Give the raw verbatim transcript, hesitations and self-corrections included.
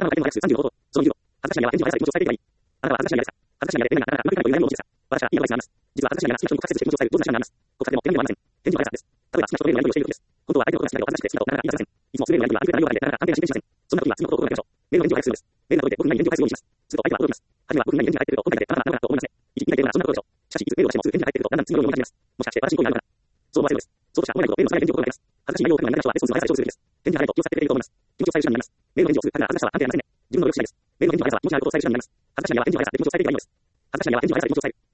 の回転の約数さんじゅうの方法、そのにじゅうご、恥ずかしながらエンジンを速さで気持ちを伝えていればいい。あなたは恥ずかしながらですか。恥ずかしながらやってみながら、なかなかうまくいかないという悩みを持ちですが、私はいいアドバイスがあります。実は恥ずかしながら好きな人に告白せずして気持ちを伝える上手な手段があります。告白でも手紙でもありません。返事は速さです。例えば好きな人とメールのやり取りをしている時です。本当は相手のことが好きだけど恥ずかしくて好きだとなかなか言い出せません。いつもメールのやり取りは相手から内容がでなかなか関係が進展しません。そんな時は次のことを行いましょう。メールの返事を早くするんです。メールが届いて僕に何返事を返すようにします。すると相手は驚きます。はじめは僕に何返事が入っていると今回であなたはなのかなと思いますね。いち、にかいというのはそんなことでしょう。しかしいつメールをしてもすぐ返事が入っているとだんだん次のように思い始めます。もしかして私に好意があるのかな。そう思わせるのです。そうとしか思えないとメールのさらに返事を心がけます。恥ずかしい内容を書くのが苦手な人はレスポンスの速さで勝負するべきです。返事が早いと気を使ってくれると思います。気持ちを伝える手段になります。メールの返事をする、だから恥ずかしさは関係ありませんね。自分の努力次第です。メールの返事の速さは気持ちのあることを伝える手段になります。恥ずかしながら返事を速さで気持ちを伝えていけばいいのです。恥ずかしながら返事を速さで気持ちを伝える。